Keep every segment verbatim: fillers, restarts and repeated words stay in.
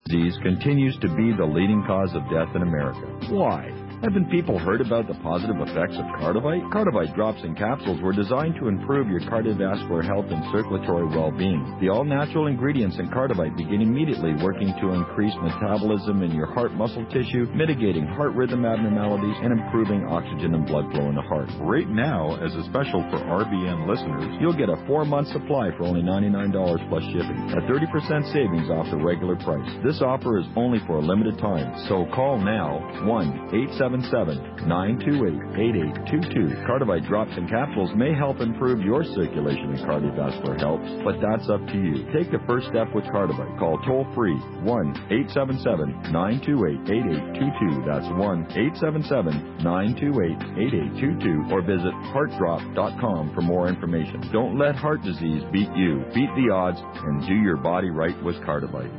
disease continues to be the leading cause of death in America. Why? Haven't people heard about the positive effects of Cardivite? Cardivite drops and capsules were designed to improve your cardiovascular health and circulatory well-being. The all-natural ingredients in Cardivite begin immediately working to increase metabolism in your heart muscle tissue, mitigating heart rhythm abnormalities, and improving oxygen and blood flow in the heart. Right now, as a special for R B N listeners, you'll get a four-month supply for only ninety-nine dollars plus shipping, a thirty percent savings off the regular price. This offer is only for a limited time, so call now, one eight seven seven, nine two eight, eight eight two two. Cardivite drops and capsules may help improve your circulation and cardiovascular health, but that's up to you. Take the first step with Cardivite. Call toll-free one eight seven seven, nine two eight, eight eight two two. That's one eight seven seven, nine two eight, eight eight two two, or visit heart drop dot com for more information. Don't let heart disease beat you. Beat the odds and do your body right with Cardivite.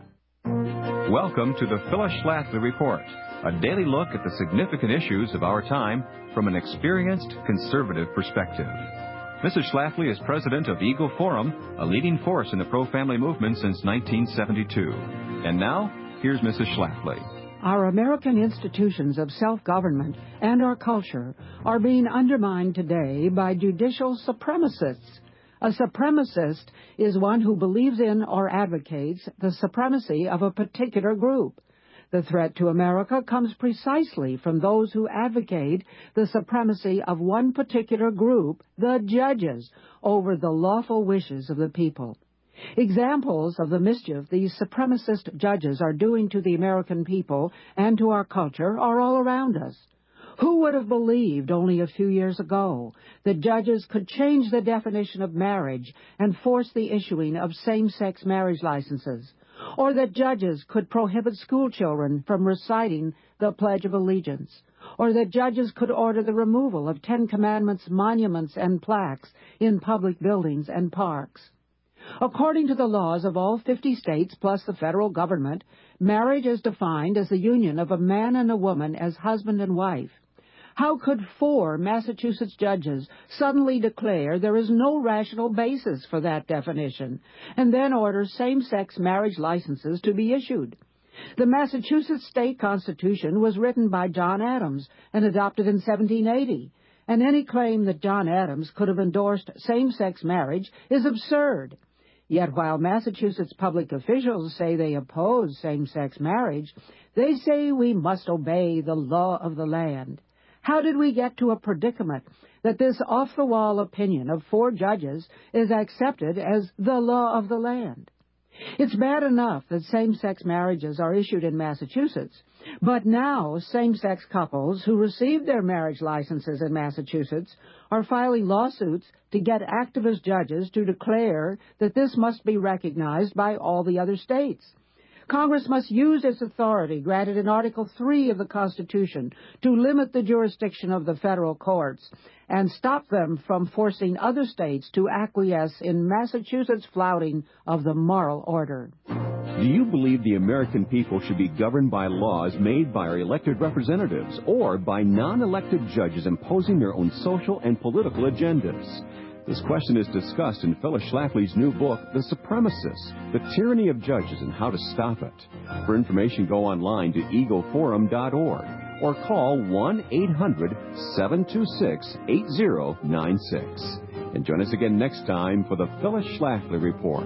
Welcome to the Phyllis Schlafly Report, a daily look at the significant issues of our time from an experienced conservative perspective. Missus Schlafly is president of Eagle Forum, a leading force in the pro-family movement since nineteen seventy-two. And now, here's Missus Schlafly. Our American institutions of self-government and our culture are being undermined today by judicial supremacists. A supremacist is one who believes in or advocates the supremacy of a particular group. The threat to America comes precisely from those who advocate the supremacy of one particular group, the judges, over the lawful wishes of the people. Examples of the mischief these supremacist judges are doing to the American people and to our culture are all around us. Who would have believed only a few years ago that judges could change the definition of marriage and force the issuing of same-sex marriage licenses? Or that judges could prohibit school children from reciting the Pledge of Allegiance? Or that judges could order the removal of Ten Commandments monuments and plaques in public buildings and parks? According to the laws of all fifty states plus the federal government, marriage is defined as the union of a man and a woman as husband and wife. How could four Massachusetts judges suddenly declare there is no rational basis for that definition and then order same-sex marriage licenses to be issued? The Massachusetts state constitution was written by John Adams and adopted in seventeen eighty, and any claim that John Adams could have endorsed same-sex marriage is absurd. Yet while Massachusetts public officials say they oppose same-sex marriage, they say we must obey the law of the land. How did we get to a predicament that this off-the-wall opinion of four judges is accepted as the law of the land? It's bad enough that same-sex marriages are issued in Massachusetts, but now same-sex couples who received their marriage licenses in Massachusetts are filing lawsuits to get activist judges to declare that this must be recognized by all the other states. Congress must use its authority granted in Article three of the Constitution to limit the jurisdiction of the federal courts and stop them from forcing other states to acquiesce in Massachusetts' flouting of the moral order. Do you believe the American people should be governed by laws made by our elected representatives or by non-elected judges imposing their own social and political agendas? This question is discussed in Phyllis Schlafly's new book, The Supremacists, The Tyranny of Judges and How to Stop It. For information, go online to eagle forum dot org or call one eight hundred, seven two six, eight zero nine six. And join us again next time for the Phyllis Schlafly Report.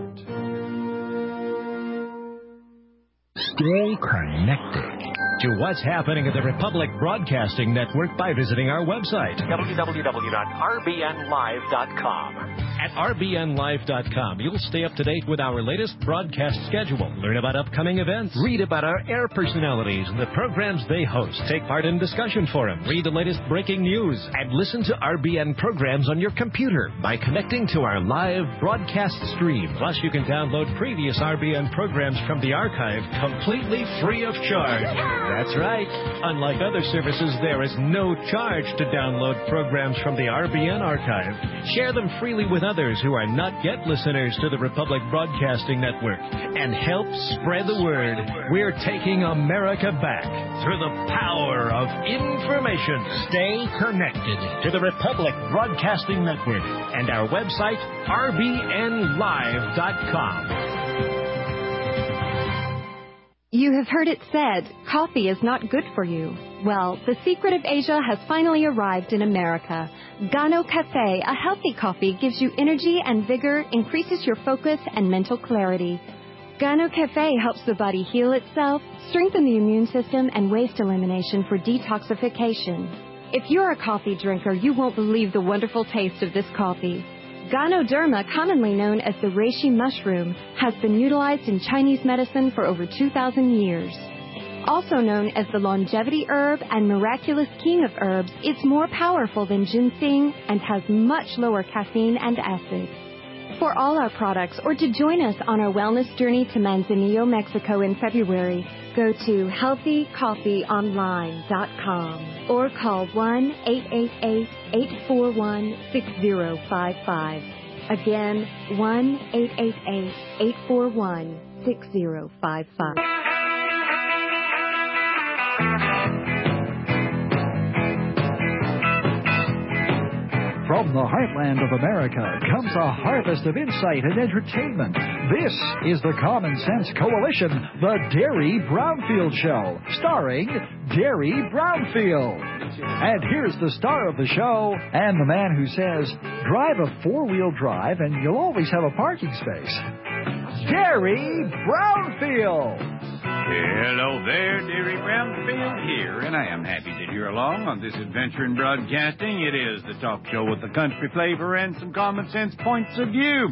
Stay connected to what's happening at the Republic Broadcasting Network by visiting our website, w w w dot r b n live dot com. At r b n live dot com, you'll stay up to date with our latest broadcast schedule, learn about upcoming events, read about our air personalities and the programs they host, take part in discussion forums, read the latest breaking news, and listen to R B N programs on your computer by connecting to our live broadcast stream. Plus, you can download previous R B N programs from the archive completely free of charge. That's right. Unlike other services, there is no charge to download programs from the R B N archive. Share them freely with others who are not yet listeners to the Republic Broadcasting Network and help spread the word. We're taking America back through the power of information. Stay connected to the Republic Broadcasting Network and our website, r b n live dot com. You have heard it said, coffee is not good for you. Well, the secret of Asia has finally arrived in America. Gano Cafe, a healthy coffee, gives you energy and vigor, increases your focus and mental clarity. Gano Cafe helps the body heal itself, strengthen the immune system, and waste elimination for detoxification. If you're a coffee drinker, you won't believe the wonderful taste of this coffee. Ganoderma, commonly known as the reishi mushroom, has been utilized in Chinese medicine for over two thousand years. Also known as the longevity herb and miraculous king of herbs, it's more powerful than ginseng and has much lower caffeine and acid. For all our products or to join us on our wellness journey to Manzanillo, Mexico in February, go to healthy coffee online dot com or call one eight eight eight, eight four one, six zero five five. Again, one eight eight eight, eight four one, six zero five five. From the heartland of America comes a harvest of insight and entertainment. This is the Common Sense Coalition, the Derry Brownfield Show, starring Derry Brownfield. And here's the star of the show and the man who says, drive a four-wheel drive and you'll always have a parking space. Derry Brownfield. Hello there, Derry Brownfield here, and I am happy that you're along on this adventure in broadcasting. It is the talk show with the country flavor and some common sense points of view.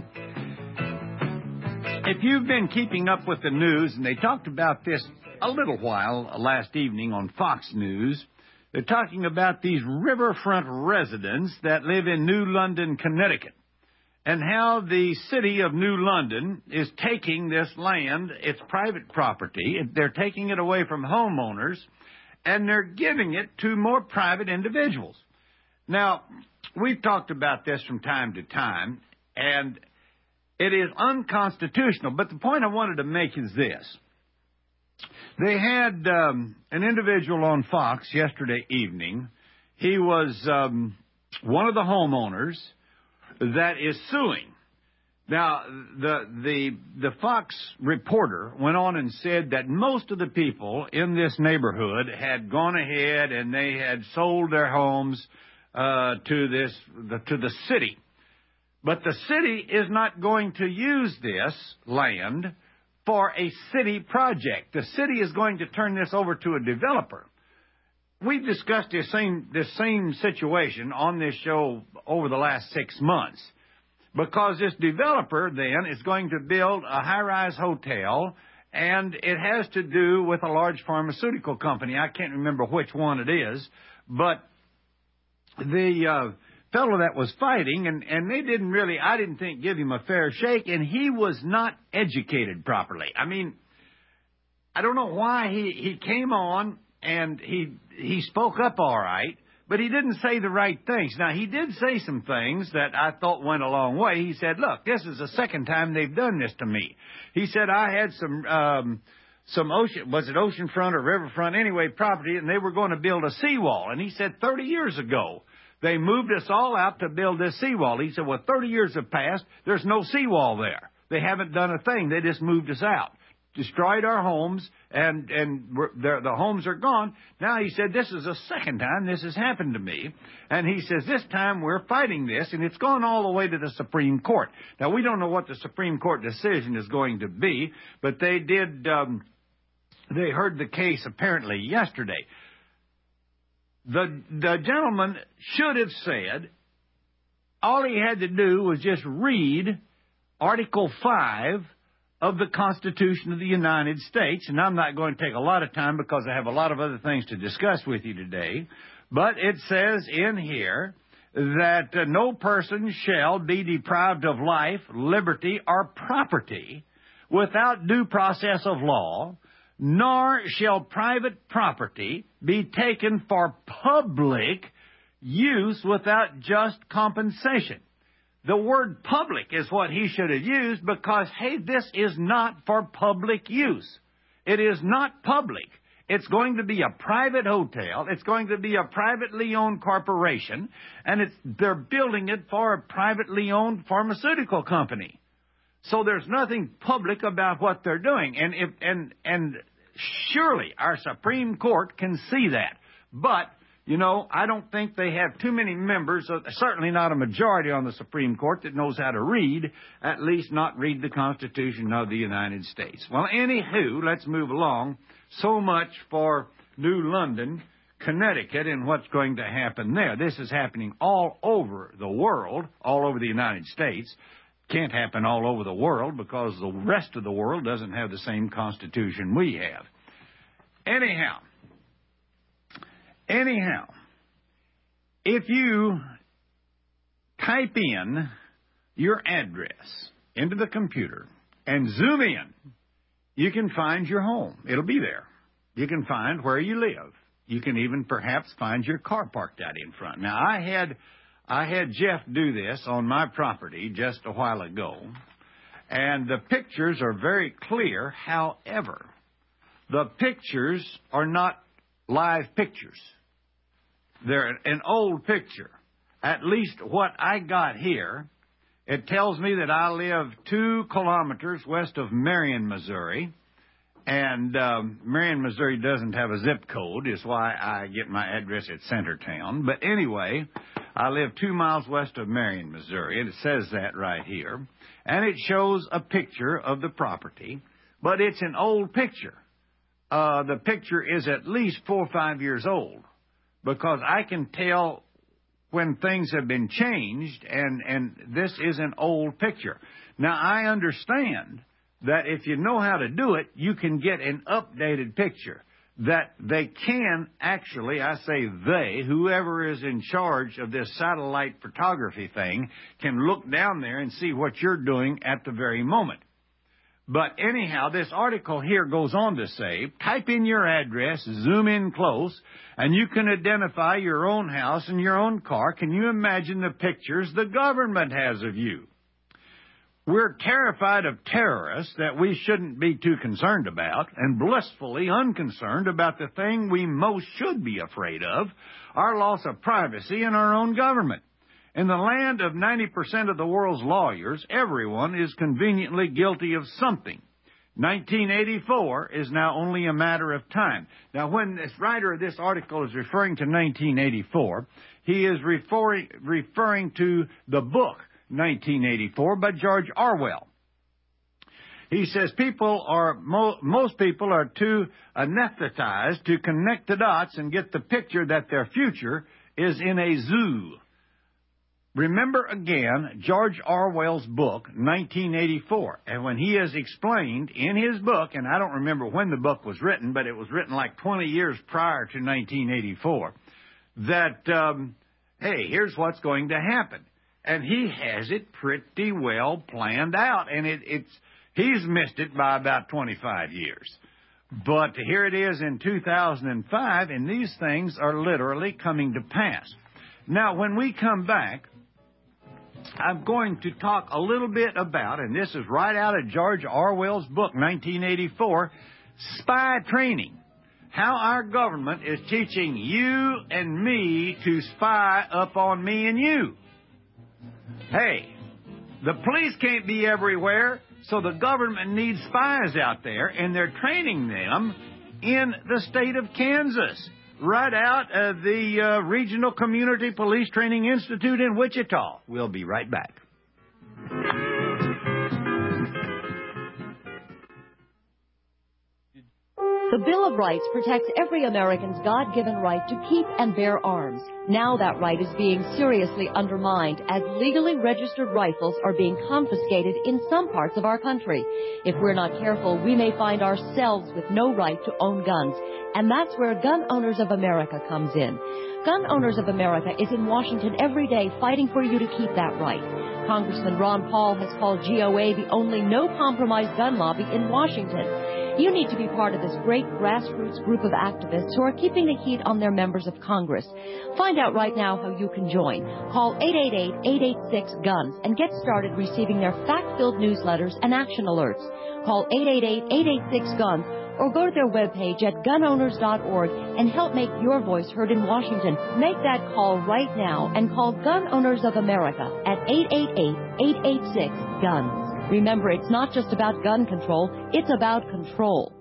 If you've been keeping up with the news, and they talked about this a little while last evening on Fox News, they're talking about these riverfront residents that live in New London, Connecticut, and how the city of New London is taking this land, it's private property, they're taking it away from homeowners, and they're giving it to more private individuals. Now, we've talked about this from time to time, and it is unconstitutional, but the point I wanted to make is this. They had um, an individual on Fox yesterday evening. He was um, one of the homeowners that is suing. Now, the the the Fox reporter went on and said that most of the people in this neighborhood had gone ahead and they had sold their homes uh, to this the, to the city. But the city is not going to use this land for a city project. The city is going to turn this over to a developer. We've discussed this same, this same situation on this show over the last six months because this developer then is going to build a high-rise hotel, and it has to do with a large pharmaceutical company. I can't remember which one it is, but the uh, fellow that was fighting, and, and they didn't really, I didn't think, give him a fair shake, and he was not educated properly. I mean, I don't know why he, he came on and he he spoke up all right, but he didn't say the right things. Now, he did say some things that I thought went a long way. He said, look, this is the second time they've done this to me. He said, I had some, um, some ocean, was it oceanfront or riverfront, anyway, property, and they were going to build a seawall. And he said thirty years ago, they moved us all out to build this seawall. He said, well, thirty years have passed. There's no seawall there. They haven't done a thing. They just moved us out, destroyed our homes, and and we're, the homes are gone. Now, he said, this is the second time this has happened to me. And he says, this time we're fighting this, and it's gone all the way to the Supreme Court. Now, we don't know what the Supreme Court decision is going to be, but they did, um, they heard the case apparently yesterday. The, the gentleman should have said, all he had to do was just read Article five of the Constitution of the United States, and I'm not going to take a lot of time because I have a lot of other things to discuss with you today, but it says in here that uh, no person shall be deprived of life, liberty, or property without due process of law, nor shall private property be taken for public use without just compensation. The word public is what he should have used because, hey, this is not for public use. It is not public. It's going to be a private hotel. It's going to be a privately owned corporation, and it's they're building it for a privately owned pharmaceutical company. So there's nothing public about what they're doing. And if and and surely our Supreme Court can see that. But, you know, I don't think they have too many members, uh, certainly not a majority on the Supreme Court that knows how to read, at least not read the Constitution of the United States. Well, anywho, let's move along. So much for New London, Connecticut, and what's going to happen there. This is happening all over the world, all over the United States. Can't happen all over the world because the rest of the world doesn't have the same Constitution we have. Anyhow, anyhow, if you type in your address into the computer and zoom in, you can find your home. It'll be there. You can find where you live. You can even perhaps find your car parked out in front. Now, I had... I had Jeff do this on my property just a while ago, and the pictures are very clear. However, the pictures are not live pictures. They're an old picture. At least what I got here, it tells me that I live two kilometers west of Marion, Missouri, and um, Marion, Missouri doesn't have a zip code, is why I get my address at Centertown. But anyway, I live two miles west of Marion, Missouri, and it says that right here. And it shows a picture of the property, but it's an old picture. Uh, the picture is at least four or five years old, because I can tell when things have been changed, and, and this is an old picture. Now, I understand that if you know how to do it, you can get an updated picture. That they can actually, I say they, whoever is in charge of this satellite photography thing, can look down there and see what you're doing at the very moment. But anyhow, this article here goes on to say, type in your address, zoom in close, and you can identify your own house and your own car. Can you imagine the pictures the government has of you? We're terrified of terrorists that we shouldn't be too concerned about, and blissfully unconcerned about the thing we most should be afraid of, our loss of privacy in our own government. In the land of ninety percent of the world's lawyers, everyone is conveniently guilty of something. nineteen eighty-four is now only a matter of time. Now, when this writer of this article is referring to nineteen eighty-four, he is referring, referring to the book nineteen eighty-four by George Orwell. He says people are, mo- most people are too anesthetized to connect the dots and get the picture that their future is in a zoo. Remember again George Orwell's book, nineteen eighty-four. And when he has explained in his book, and I don't remember when the book was written, but it was written like twenty years prior to nineteen eighty-four, that, um, hey, here's what's going to happen. And he has it pretty well planned out, and it, it's he's missed it by about twenty-five years. But here it is in two thousand five, and these things are literally coming to pass. Now, when we come back, I'm going to talk a little bit about, and this is right out of George Orwell's book, nineteen eighty-four, spy training. How our government is teaching you and me to spy up on me and you. Hey, the police can't be everywhere, so the government needs spies out there, and they're training them in the state of Kansas, right out of the uh, Regional Community Police Training Institute in Wichita. We'll be right back. The Bill of Rights protects every American's God-given right to keep and bear arms. Now that right is being seriously undermined as legally registered rifles are being confiscated in some parts of our country. If we're not careful, we may find ourselves with no right to own guns. And that's where Gun Owners of America comes in. Gun Owners of America is in Washington every day fighting for you to keep that right. Congressman Ron Paul has called G O A the only no-compromise gun lobby in Washington. You need to be part of this great grassroots group of activists who are keeping the heat on their members of Congress. Find out right now how you can join. Call eight eight eight, eight eight six, GUNS and get started receiving their fact-filled newsletters and action alerts. Call eight eight eight, eight eight six, GUNS or go to their webpage at gun owners dot org and help make your voice heard in Washington. Make that call right now and call Gun Owners of America at eight eight eight, eight eight six, GUNS. Remember, it's not just about gun control, it's about control.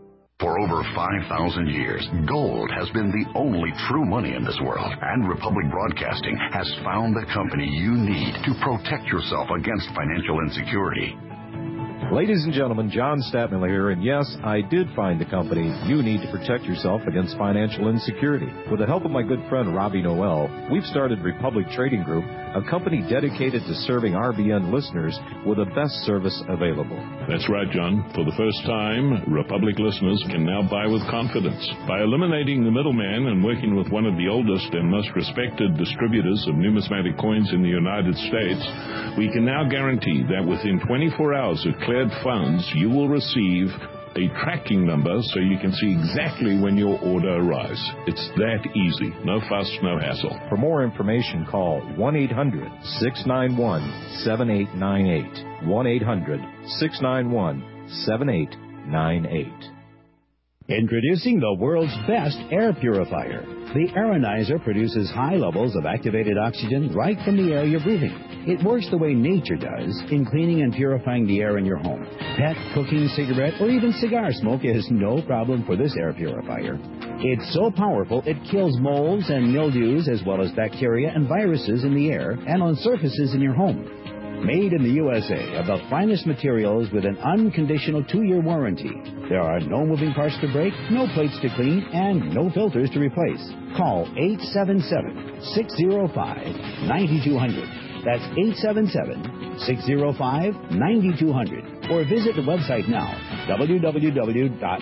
For over five thousand years, gold has been the only true money in this world, and Republic Broadcasting has found the company you need to protect yourself against financial insecurity. Ladies and gentlemen, John Statman here, and yes, I did find the company you need to protect yourself against financial insecurity. With the help of my good friend Robbie Noel, we've started Republic Trading Group, a company dedicated to serving R B N listeners with the best service available. That's right, John. For the first time, Republic listeners can now buy with confidence. By eliminating the middleman and working with one of the oldest and most respected distributors of numismatic coins in the United States, we can now guarantee that within twenty-four hours of cleared funds, you will receive a tracking number so you can see exactly when your order arrives. It's that easy. No fuss, no hassle. For more information, call one eight hundred, six nine one, seven eight nine eight. one eight hundred, six nine one, seven eight nine eight. Introducing the world's best air purifier. The Aeronizer produces high levels of activated oxygen right from the air you're breathing. It works the way nature does in cleaning and purifying the air in your home. Pet, cooking, cigarette, or even cigar smoke is no problem for this air purifier. It's so powerful it kills molds and mildews as well as bacteria and viruses in the air and on surfaces in your home. Made in the U S A of the finest materials with an unconditional two-year warranty. There are no moving parts to break, no plates to clean, and no filters to replace. Call eight seven seven, six zero five, nine two zero zero. That's eight seven seven, six zero five, nine two zero zero. Or visit the website now, w w w dot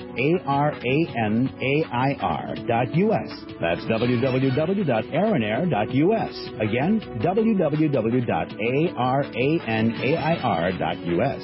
aranair dot u s. That's w w w dot aranair dot u s. Again, w w w dot aranair dot u s.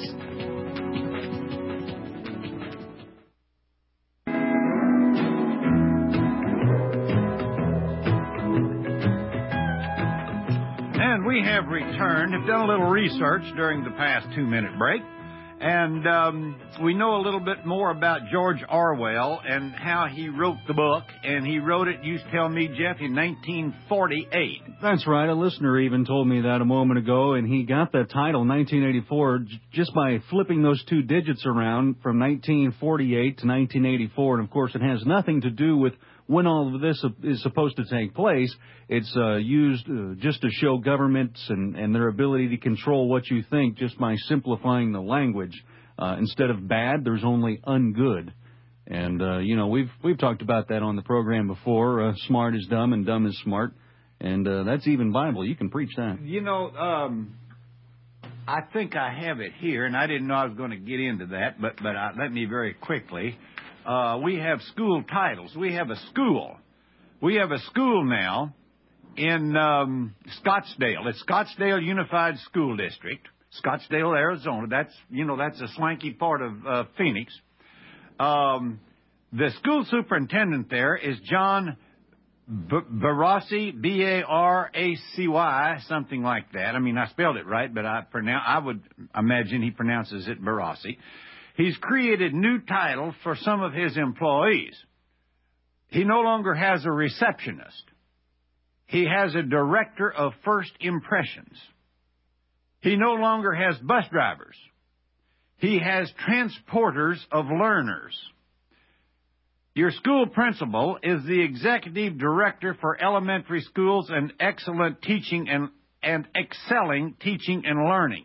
And we have returned, have done a little research during the past two-minute break. And um, we know a little bit more about George Orwell and how he wrote the book. And he wrote it, you tell me, Jeff, in nineteen forty-eight. That's right. A listener even told me that a moment ago. And he got that title, nineteen eighty-four, j- just by flipping those two digits around from nineteen forty-eight to nineteen eighty-four. And, of course, it has nothing to do with when all of this is supposed to take place. It's uh, used uh, just to show governments and, and their ability to control what you think just by simplifying the language. Uh, instead of bad, there's only ungood. And, uh, you know, we've we've talked about that on the program before. Uh, smart is dumb and dumb is smart. And uh, that's even Bible. You can preach that. You know, um, I think I have it here, and I didn't know I was going to get into that, but, but uh, let me very quickly. Uh, we have school titles. We have a school. We have a school now in um, Scottsdale. It's Scottsdale Unified School District, Scottsdale, Arizona. That's, you know, that's a swanky part of uh, Phoenix. Um, the school superintendent there is John B- Barassi, B A R A C Y, something like that. I mean, I spelled it right, but I pronounce, I would imagine he pronounces it Barassi. He's created new titles for some of his employees. He no longer has a receptionist. He has a director of first impressions. He no longer has bus drivers. He has transporters of learners. Your school principal is the executive director for elementary schools and excellent teaching and, and excelling teaching and learning.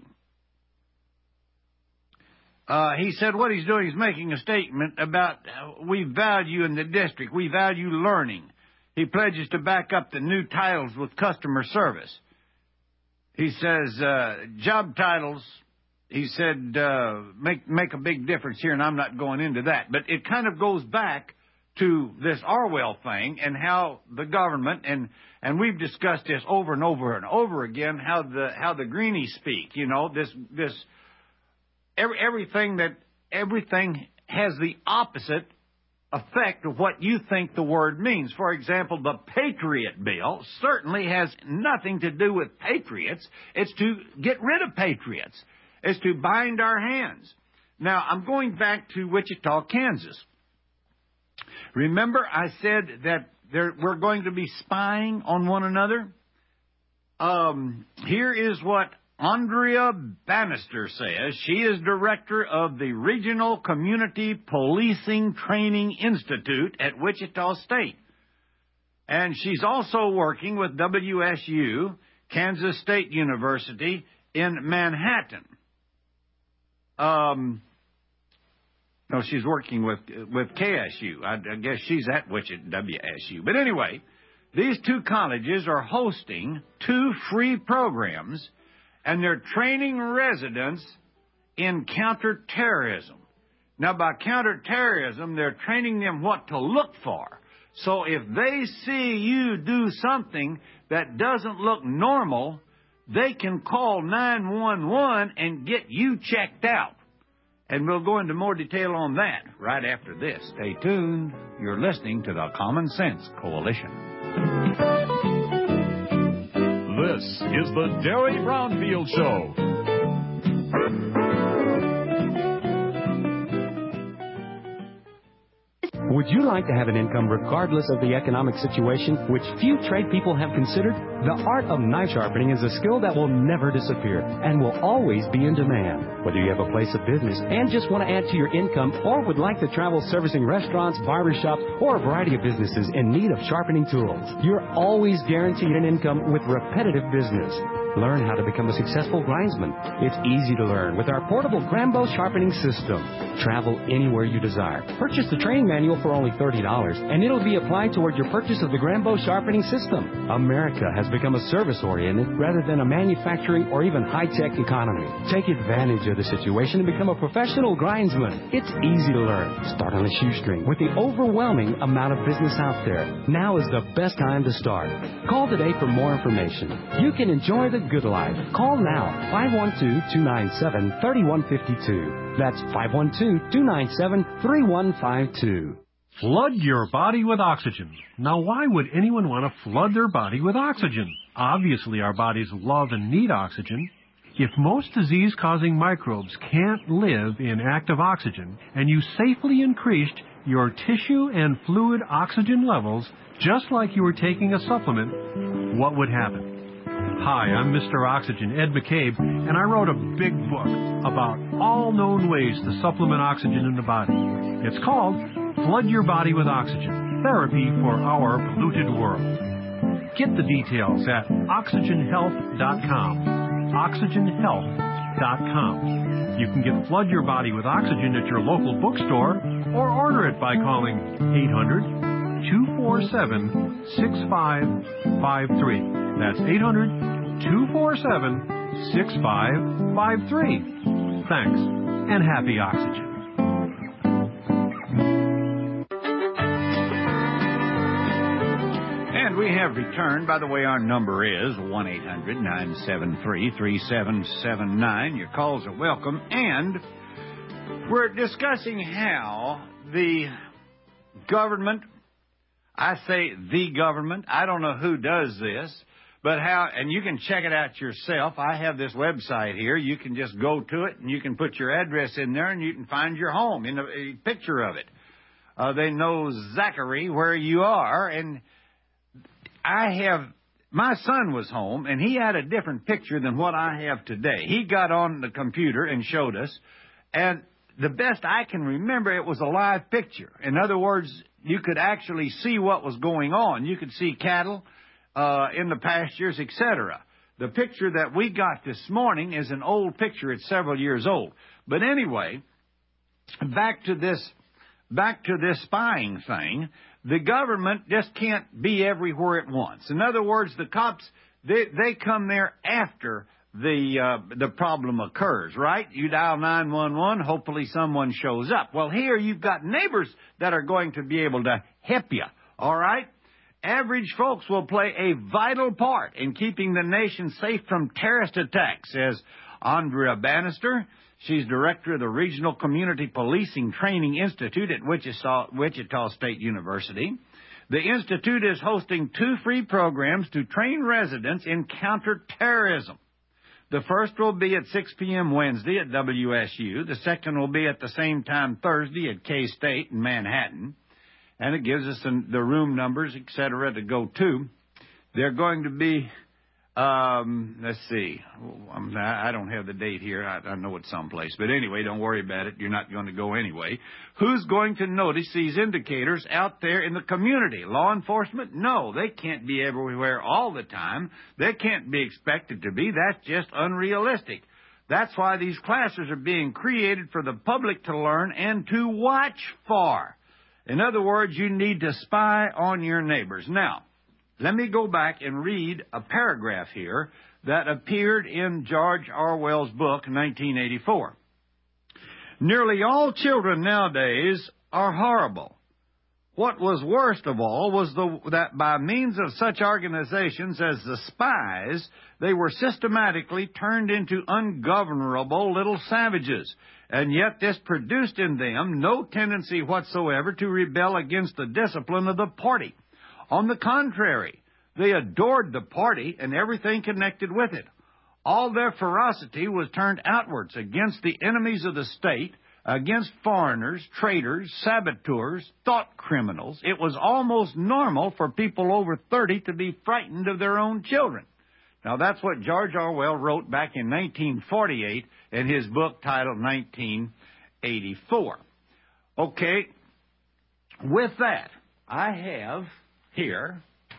Uh, he said what he's doing is making a statement about uh, we value in the district, we value learning. He pledges to back up the new titles with customer service. He says uh, job titles, he said, uh, make make a big difference here, and I'm not going into that. But it kind of goes back to this Orwell thing and how the government, and, and we've discussed this over and over and over again, how the how the greenies speak, you know, this this every, everything that everything has the opposite effect of what you think the word means. For example, the Patriot Bill certainly has nothing to do with patriots. It's to get rid of patriots. It's to bind our hands. Now, I'm going back to Wichita, Kansas. Remember I said that there, we're going to be spying on one another? Um, here is what Andrea Bannister says she is director of the Regional Community Policing Training Institute at Wichita State. And she's also working with W S U, Kansas State University, in Manhattan. Um, no, she's working with with K S U. I, I guess she's at Wichita W S U. But anyway, these two colleges are hosting two free programs, and they're training residents in counterterrorism. Now, by counterterrorism, they're training them what to look for. So if they see you do something that doesn't look normal, they can call nine one one and get you checked out. And we'll go into more detail on that right after this. Stay tuned. You're listening to the Common Sense Coalition. This is the Derry Brownfield Show. Would you like to have an income regardless of the economic situation, which few trade people have considered? The art of knife sharpening is a skill that will never disappear and will always be in demand. Whether you have a place of business and just want to add to your income, or would like to travel servicing restaurants, barbershops, or a variety of businesses in need of sharpening tools, you're always guaranteed an income with repetitive business. Learn how to become a successful grindsman. It's easy to learn with our portable Grambo sharpening system. Travel anywhere you desire. Purchase the training manual for only thirty dollars, and it'll be applied toward your purchase of the Grambo sharpening system. America has become a service-oriented rather than a manufacturing or even high-tech economy. Take advantage of the situation and become a professional grindsman. It's easy to learn. Start on a shoestring with the overwhelming amount of business out there. Now is the best time to start. Call today for more information. You can enjoy the good life. Call now, five one two, two nine seven, three one five two. That's five one two, two nine seven, three one five two. Flood your body with oxygen. Now, why would anyone want to flood their body with oxygen? Obviously, our bodies love and need oxygen. If most disease-causing microbes can't live in active oxygen, and you safely increased your tissue and fluid oxygen levels just like you were taking a supplement, what would happen? Hi, I'm Mister Oxygen, Ed McCabe, and I wrote a big book about all known ways to supplement oxygen in the body. It's called Flood Your Body with Oxygen, Therapy for Our Polluted World. Get the details at oxygen health dot com. oxygen health dot com. You can get Flood Your Body with Oxygen at your local bookstore or order it by calling eight hundred, two four seven, six five five three. That's eight hundred, two four seven, six five five three. Thanks, and happy oxygen. And we have returned. By the way, our number is one eight hundred, nine seven three, three seven seven nine. Your calls are welcome. And we're discussing how the government, I say the government, I don't know who does this, but how, and you can check it out yourself. I have this website here. You can just go to it, and you can put your address in there, and you can find your home in a, a picture of it. Uh, they know Zachary where you are, and I have, my son was home, and he had a different picture than what I have today. He got on the computer and showed us, and the best I can remember, it was a live picture. In other words, you could actually see what was going on. You could see cattle uh, in the pastures, et cetera. The picture that we got this morning is an old picture. It's several years old. But anyway, back to this, back to this spying thing. The government just can't be everywhere at once. In other words, the cops, they, they come there after the uh, the problem occurs, right? You dial nine one one, hopefully someone shows up. Well, here you've got neighbors that are going to be able to help you, all right? Average folks will play a vital part in keeping the nation safe from terrorist attacks, says Andrea Bannister. She's director of the Regional Community Policing Training Institute at Wichita, Wichita State University. The institute is hosting two free programs to train residents in counterterrorism. The first will be at six p.m. Wednesday at W S U. The second will be at the same time Thursday at K-State in Manhattan. And it gives us the room numbers, et cetera, to go to. They're going to be Um, let's see. I'm, I don't have the date here. I, I know it's someplace. But anyway, don't worry about it. You're not going to go anyway. Who's going to notice these indicators out there in the community? Law enforcement? No, they can't be everywhere all the time. They can't be expected to be. That's just unrealistic. That's why these classes are being created for the public to learn and to watch for. In other words, you need to spy on your neighbors. Now, let me go back and read a paragraph here that appeared in George Orwell's book, nineteen eighty-four. Nearly all children nowadays are horrible. What was worst of all was the, that by means of such organizations as the spies, they were systematically turned into ungovernable little savages, and yet this produced in them no tendency whatsoever to rebel against the discipline of the party. On the contrary, they adored the party and everything connected with it. All their ferocity was turned outwards against the enemies of the state, against foreigners, traitors, saboteurs, thought criminals. It was almost normal for people over thirty to be frightened of their own children. Now, that's what George Orwell wrote back in nineteen forty-eight in his book titled nineteen eighty-four. Okay, with that, I have here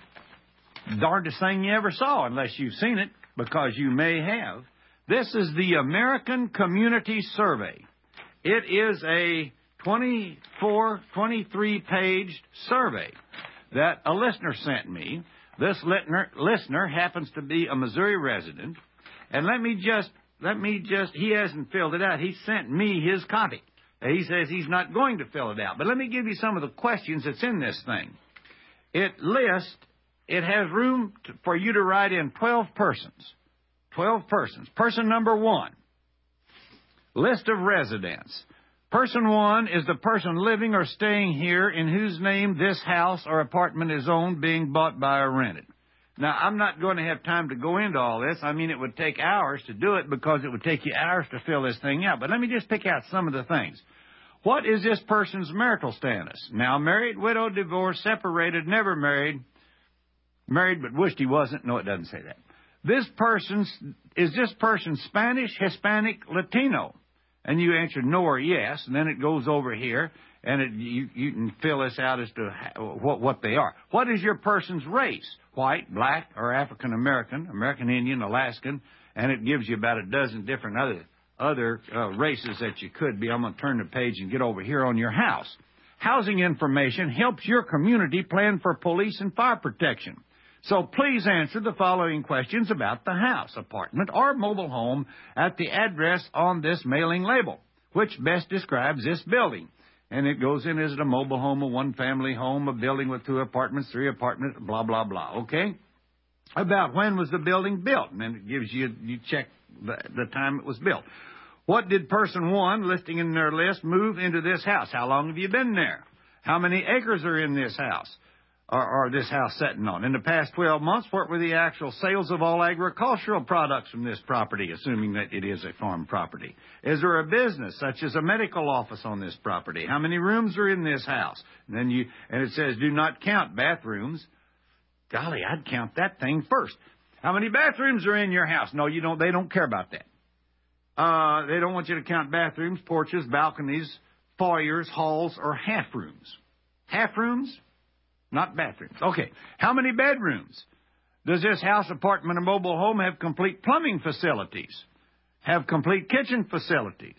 darndest thing you ever saw, unless you've seen it, because you may have. This is the American Community Survey. It is a twenty-four, twenty-three page survey that a listener sent me. This listener, listener happens to be a Missouri resident, and let me just, let me just, he hasn't filled it out. He sent me his copy. He says he's not going to fill it out, but let me give you some of the questions that's in this thing. It lists, it has room to, for you to write in twelve persons. twelve persons. Person number one, list of residents. Person one is the person living or staying here in whose name this house or apartment is owned, being bought by or rented. Now, I'm not going to have time to go into all this. I mean, it would take hours to do it because it would take you hours to fill this thing out. But let me just pick out some of the things. What is this person's marital status? Now, married, widowed, divorced, separated, never married, married but wished he wasn't. No, it doesn't say that. This person's, is this person Spanish, Hispanic, Latino? And you answer no or yes, and then it goes over here, and it, you, you can fill this out as to what, what they are. What is your person's race? White, black, or African American, American Indian, Alaskan, and it gives you about a dozen different other other uh, races that you could be. I'm going to turn the page and get over here on your house. Housing information helps your community plan for police and fire protection. So please answer the following questions about the house, apartment, or mobile home at the address on this mailing label. Which best describes this building? And it goes in, is it a mobile home, a one-family home, a building with two apartments, three apartments, blah, blah, blah, okay? About when was the building built? And then it gives you, you check the, the time it was built. What did person one, listing in their list, move into this house? How long have you been there? How many acres are in this house? Or, or this house sitting on? In the past twelve months, what were the actual sales of all agricultural products from this property, assuming that it is a farm property? Is there a business, such as a medical office, on this property? How many rooms are in this house? And then you, and it says, do not count bathrooms. Golly, I'd count that thing first. How many bathrooms are in your house? No, you don't. They don't care about that. Uh, they don't want you to count bathrooms, porches, balconies, foyers, halls, or half rooms. Half rooms? Not bathrooms. Okay. How many bedrooms? Does this house, apartment, or mobile home have complete plumbing facilities? Have complete kitchen facilities?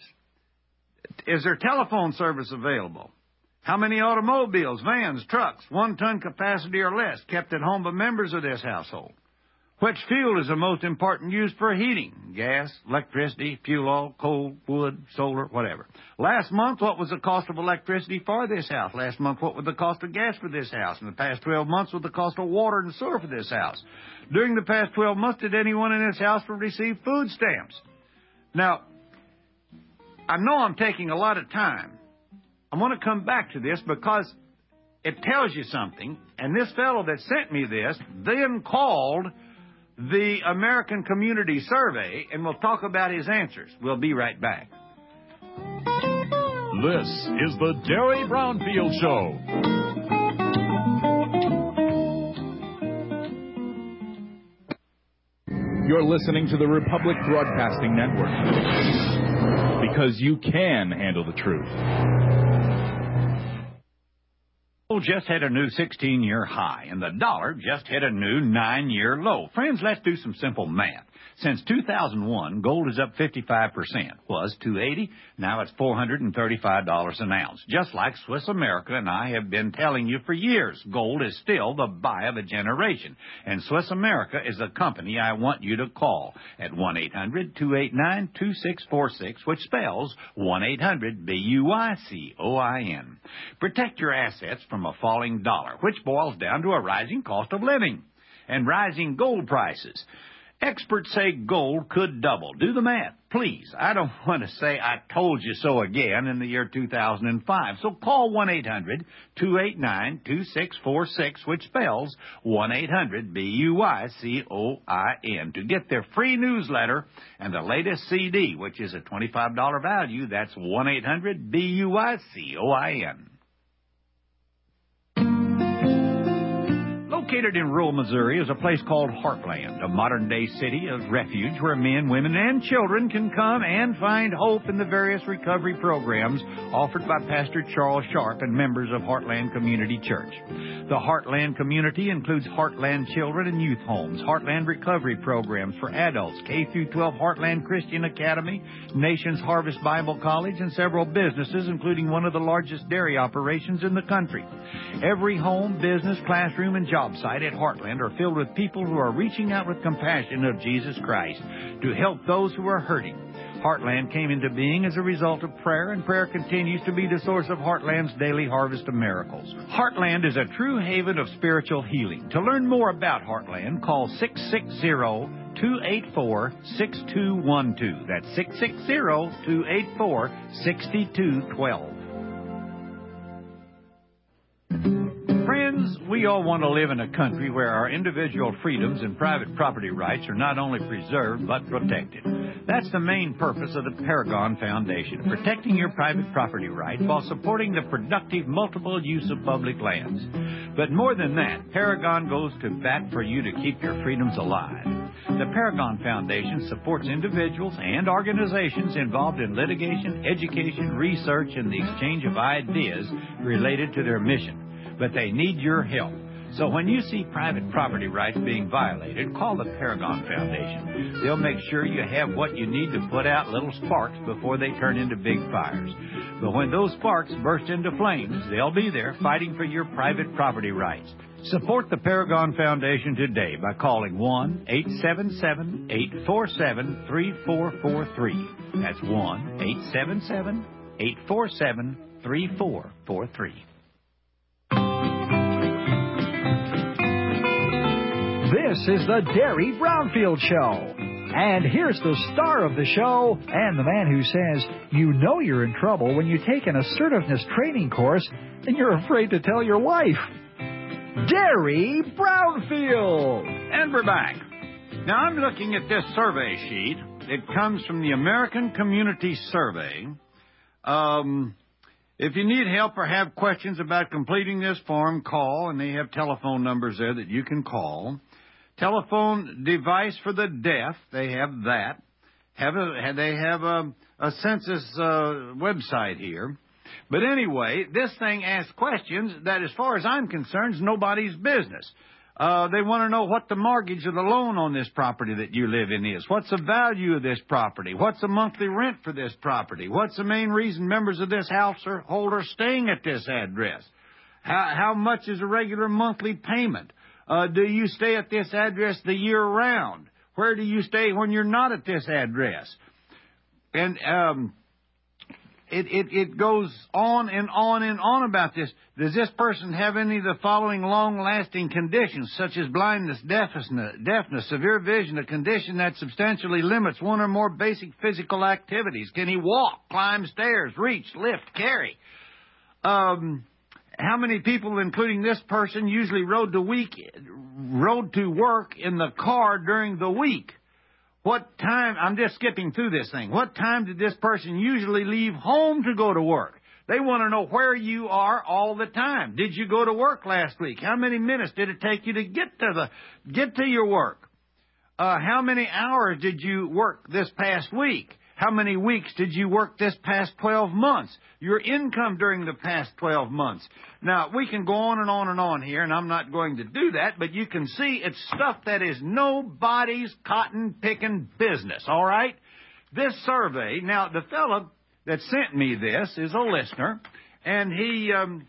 Is there telephone service available? How many automobiles, vans, trucks, one-ton capacity or less, kept at home by members of this household? Which fuel is the most important used for heating? Gas, electricity, fuel oil, coal, wood, solar, whatever. Last month, what was the cost of electricity for this house? Last month, what was the cost of gas for this house? In the past twelve months, what was the cost of water and sewer for this house? During the past twelve months, did anyone in this house receive food stamps? Now, I know I'm taking a lot of time. I want to come back to this because it tells you something. And this fellow that sent me this then called the American Community Survey, and we'll talk about his answers. We'll be right back. This is the Derry Brownfield Show. You're listening to the Republic Broadcasting Network. Because you can handle the truth. Gold just hit a new sixteen-year high, and the dollar just hit a new nine-year low. Friends, let's do some simple math. Since two thousand one, gold is up fifty-five percent. Was two hundred eighty dollars, now it's four hundred thirty-five dollars an ounce. Just like Swiss America and I have been telling you for years, gold is still the buy of a generation. And Swiss America is a company I want you to call at one eight hundred, two eight nine, two six four six, which spells one eight hundred, B U I C O I N. Protect your assets from a falling dollar, which boils down to a rising cost of living and rising gold prices. Experts say gold could double. Do the math, please. I don't want to say I told you so again in the year two thousand five. So call one eight hundred, two eight nine, two six four six, which spells one eight hundred, B U I C O I N, to get their free newsletter and the latest C D, which is a twenty-five dollars value. That's one eight hundred, B U I C O I N. Located in rural Missouri is a place called Heartland, a modern-day city of refuge where men, women, and children can come and find hope in the various recovery programs offered by Pastor Charles Sharp and members of Heartland Community Church. The Heartland community includes Heartland Children and Youth Homes, Heartland Recovery Programs for adults, K through twelve Heartland Christian Academy, Nations Harvest Bible College, and several businesses, including one of the largest dairy operations in the country. Every home, business, classroom, and job site at Heartland are filled with people who are reaching out with compassion of Jesus Christ to help those who are hurting. Heartland came into being as a result of prayer, and prayer continues to be the source of Heartland's daily harvest of miracles. Heartland is a true haven of spiritual healing. To learn more about Heartland, call six six zero, two eight four, six two one two. That's six six zero, two eight four, six two one two. Friends, we all want to live in a country where our individual freedoms and private property rights are not only preserved but protected. That's the main purpose of the Paragon Foundation, protecting your private property rights while supporting the productive multiple use of public lands. But more than that, Paragon goes to bat for you to keep your freedoms alive. The Paragon Foundation supports individuals and organizations involved in litigation, education, research, and the exchange of ideas related to their mission. But they need your help. So when you see private property rights being violated, call the Paragon Foundation. They'll make sure you have what you need to put out little sparks before they turn into big fires. But when those sparks burst into flames, they'll be there fighting for your private property rights. Support the Paragon Foundation today by calling one eight seven seven, eight four seven, three four four three. That's one eight seven seven, eight four seven, three four four three. This is the Derry Brownfield Show. And here's the star of the show and the man who says you know you're in trouble when you take an assertiveness training course and you're afraid to tell your wife. Derry Brownfield. And we're back. Now, I'm looking at this survey sheet. It comes from the American Community Survey. Um... If you need help or have questions about completing this form, call, and they have telephone numbers there that you can call. Telephone device for the deaf, they have that. Have a, they have a, a census uh, website here. But anyway, this thing asks questions that, as far as I'm concerned, is nobody's business. Uh, they want to know what the mortgage or the loan on this property that you live in is. What's the value of this property? What's the monthly rent for this property? What's the main reason members of this household are staying at this address? How, how much is a regular monthly payment? Uh, do you stay at this address the year round? Where do you stay when you're not at this address? And um, it, it, it goes on and on and on about this. Does this person have any of the following long-lasting conditions, such as blindness, deafness, deafness, severe vision, a condition that substantially limits one or more basic physical activities? Can he walk, climb stairs, reach, lift, carry? Um, how many people, including this person, usually rode to week, rode to work in the car during the week? What time, I'm just skipping through this thing, what time did this person usually leave home to go to work? They want to know where you are all the time. Did you go to work last week? How many minutes did it take you to get to the get to your work? Uh, how many hours did you work this past week? How many weeks did you work this past twelve months? Your income during the past twelve months. Now, we can go on and on and on here, and I'm not going to do that, but you can see it's stuff that is nobody's cotton-picking business, all right? This survey, now, the fellow that sent me this is a listener, and he um,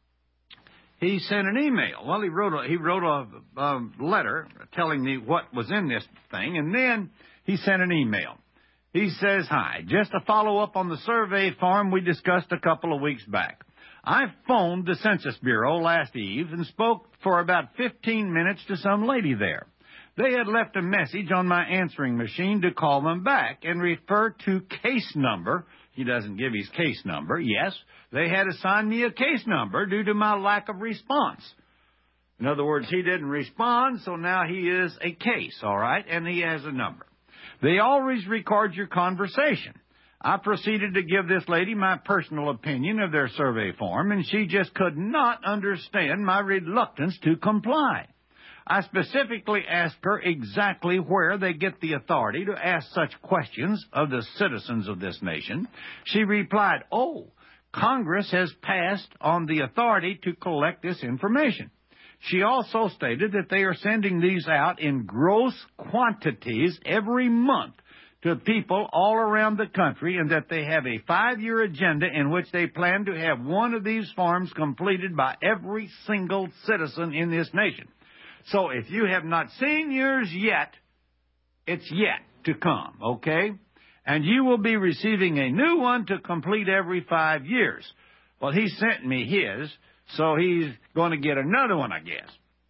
he sent an email. Well, he wrote a, he wrote a, a letter telling me what was in this thing, and then he sent an email. He says, hi, just a follow-up on the survey form we discussed a couple of weeks back. I phoned the Census Bureau last eve and spoke for about fifteen minutes to some lady there. They had left a message on my answering machine to call them back and refer to case number. He doesn't give his case number. Yes, they had assigned me a case number due to my lack of response. In other words, he didn't respond, so now he is a case, all right, and he has a number. They always record your conversation. I proceeded to give this lady my personal opinion of their survey form, and she just could not understand my reluctance to comply. I specifically asked her exactly where they get the authority to ask such questions of the citizens of this nation. She replied, oh, Congress has passed on the authority to collect this information. She also stated that they are sending these out in gross quantities every month to people all around the country, and that they have a five-year agenda in which they plan to have one of these forms completed by every single citizen in this nation. So if you have not seen yours yet, it's yet to come, okay? And you will be receiving a new one to complete every five years. Well, he sent me his, so he's going to get another one, I guess.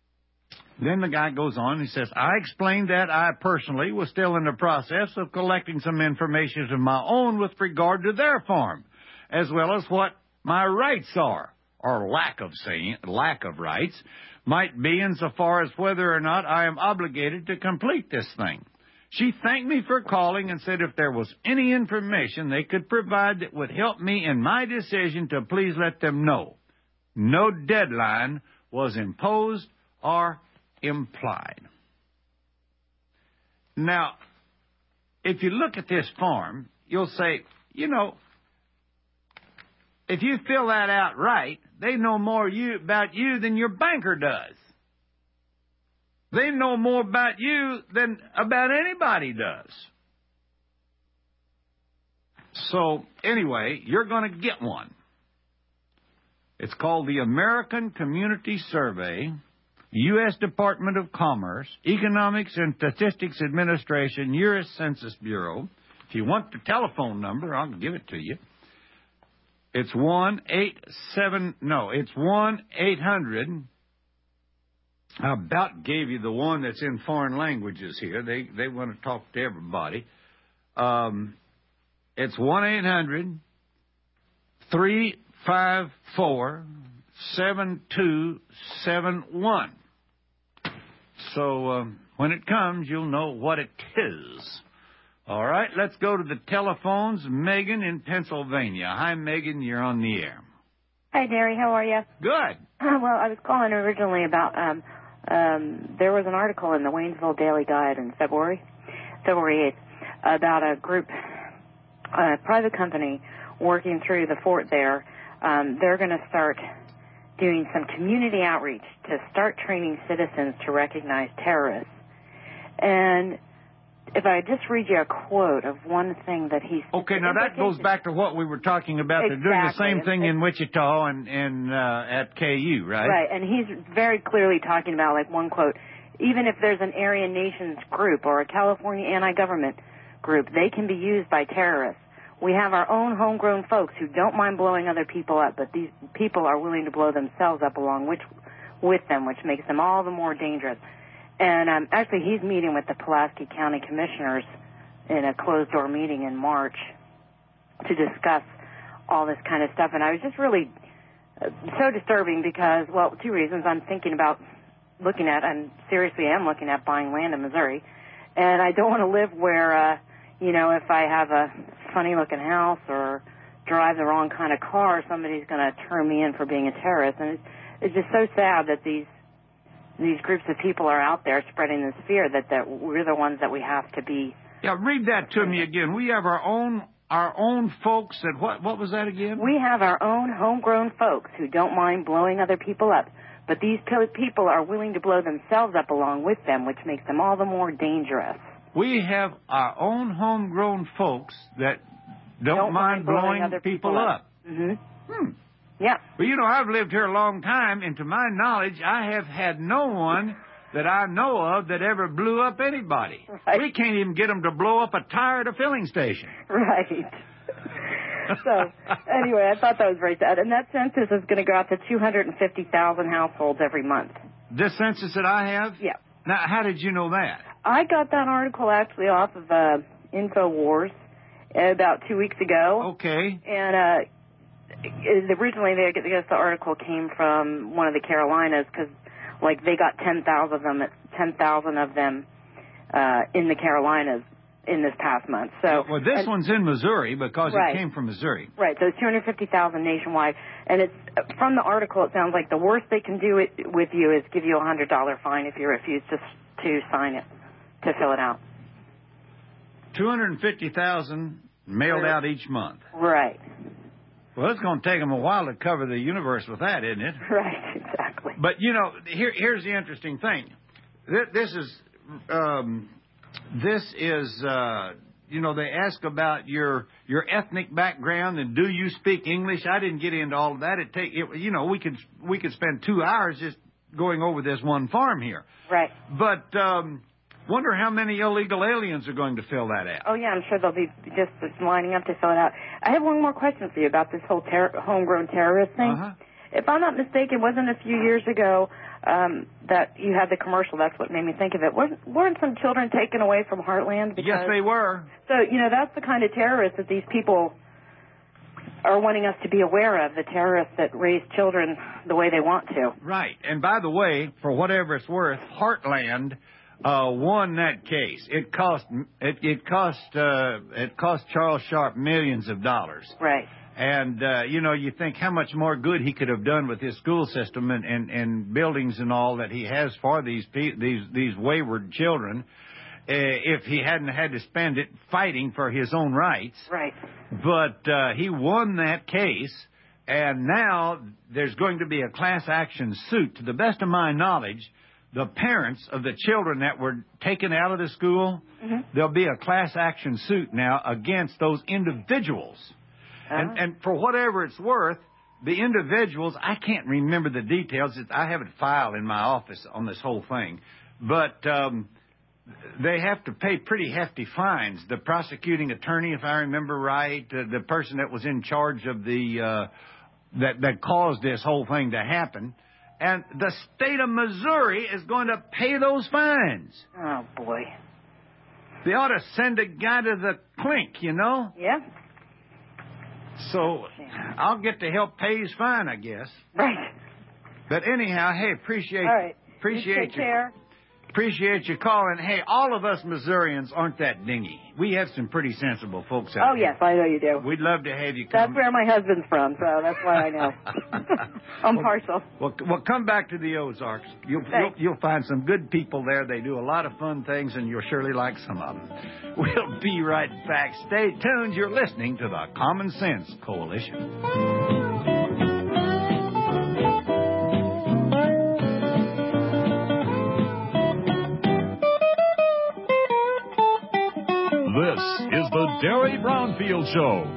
Then the guy goes on and he says, I explained that I personally was still in the process of collecting some information of my own with regard to their form, as well as what my rights are, or lack of saying, lack of rights, might be insofar as whether or not I am obligated to complete this thing. She thanked me for calling and said if there was any information they could provide that would help me in my decision to please let them know. No deadline was imposed or implied. Now, if you look at this form, you'll say, you know, if you fill that out right, they know more you, about you than your banker does. They know more about you than about anybody does. So, anyway, you're going to get one. It's called the American Community Survey, U S Department of Commerce, Economics and Statistics Administration, U S Census Bureau. If you want the telephone number, I'll give it to you. It's one eight seven, no, it's one eight hundred. I about gave you the one that's in foreign languages here. They they want to talk to everybody. Um, it's one eight hundred three five four seven two seven one. So um, when it comes, you'll know what it is. All right, let's go to the telephones. Megan in Pennsylvania. Hi, Megan. You're on the air. Hi, Derry. How are you? Good. Uh, well, I was calling originally about, um, um, there was an article in the Waynesville Daily Guide in February, February eighth, about a group, a private company working through the fort there. Um, they're going to start doing some community outreach to start training citizens to recognize terrorists. And if I just read you a quote of one thing that he's... Okay, now that goes back to what we were talking about. Exactly. They're doing the same thing in Wichita and, and uh, at K U, right? Right, and he's very clearly talking about, like, one quote, even if there's an Aryan Nations group or a California anti-government group, they can be used by terrorists. We have our own homegrown folks who don't mind blowing other people up, but these people are willing to blow themselves up along which, with them, which makes them all the more dangerous. And um, actually, he's meeting with the Pulaski County Commissioners in a closed-door meeting in March to discuss all this kind of stuff. And I was just really uh, so disturbing because, well, two reasons. I'm thinking about looking at, and seriously am looking at buying land in Missouri. And I don't want to live where, uh, you know, if I have a funny-looking house or drive the wrong kind of car, somebody's going to turn me in for being a terrorist. And it's, it's just so sad that these these groups of people are out there spreading this fear that, that we're the ones that we have to be. Yeah, read that to me again. We have our own our own folks that, what, what was that again? We have our own homegrown folks who don't mind blowing other people up. But these people are willing to blow themselves up along with them, which makes them all the more dangerous. We have our own homegrown folks that don't, don't mind blowing, blowing other people, people up. up. Mm-hmm. Hmm. Yeah. Well, you know, I've lived here a long time, and to my knowledge, I have had no one that I know of that ever blew up anybody. Right. We can't even get them to blow up a tire at a filling station. Right. So, anyway, I thought that was very sad. And that census is going to go out to two hundred fifty thousand households every month. This census that I have? Yeah. Now, how did you know that? I got that article actually off of uh, InfoWars about two weeks ago. Okay. And uh, originally, they, I guess the article came from one of the Carolinas because, like, they got ten thousand of them, ten thousand of them uh, in the Carolinas in this past month. So, well, this and, one's in Missouri because right. it came from Missouri. Right. So it's two hundred fifty thousand nationwide, and it's from the article. It sounds like the worst they can do it with you is give you a hundred dollar fine if you refuse to to sign it, to fill it out. Two hundred fifty thousand mailed out each month. Right. Well, it's going to take them a while to cover the universe with that, isn't it? Right. Exactly. But you know, here here's the interesting thing. This is. Um, This is, uh, you know, they ask about your your ethnic background and do you speak English. I didn't get into all of that. It take, it, you know, we could we could spend two hours just going over this one farm here. Right. But um, wonder how many illegal aliens are going to fill that out. Oh yeah, I'm sure they'll be just lining up to fill it out. I have one more question for you about this whole ter- homegrown terrorist thing. Uh-huh. If I'm not mistaken, wasn't a few years ago um, that you had the commercial? That's what made me think of it. Weren't, weren't some children taken away from Heartland? Because, yes, they were. So, you know, that's the kind of terrorists that these people are wanting us to be aware of, the terrorists that raise children the way they want to. Right. And by the way, for whatever it's worth, Heartland uh, won that case. It cost it, it cost uh, it cost Charles Sharp millions of dollars. Right. And, uh, you know, you think how much more good he could have done with his school system and, and, and buildings and all that he has for these pe- these these wayward children uh, if he hadn't had to spend it fighting for his own rights. Right. But uh, he won that case, and now there's going to be a class action suit. To the best of my knowledge, the parents of the children that were taken out of the school, mm-hmm. there'll be a class action suit now against those individuals. And, and for whatever it's worth, the individuals, I can't remember the details. I have it filed in my office on this whole thing. But um, they have to pay pretty hefty fines. The prosecuting attorney, if I remember right, the, the person that was in charge of the, uh, that, that caused this whole thing to happen. And the state of Missouri is going to pay those fines. Oh, boy. They ought to send a guy to the clink, you know? Yeah. So I'll get to help pay his fine, I guess. Right. But anyhow, hey, appreciate all right. appreciate you take your care. appreciate you calling. Hey, all of us Missourians aren't that dingy. We have some pretty sensible folks out Oh here. yes, I know you do. We'd love to have you come. That's where my husband's from, so that's why I know. I'm well, partial. Well, well, come back to the Ozarks. You'll, you'll you'll find some good people there. They do a lot of fun things, and you'll surely like some of them. We'll be right back. Stay tuned. You're listening to the Common Sense Coalition. This is the Derry Brownfield Show.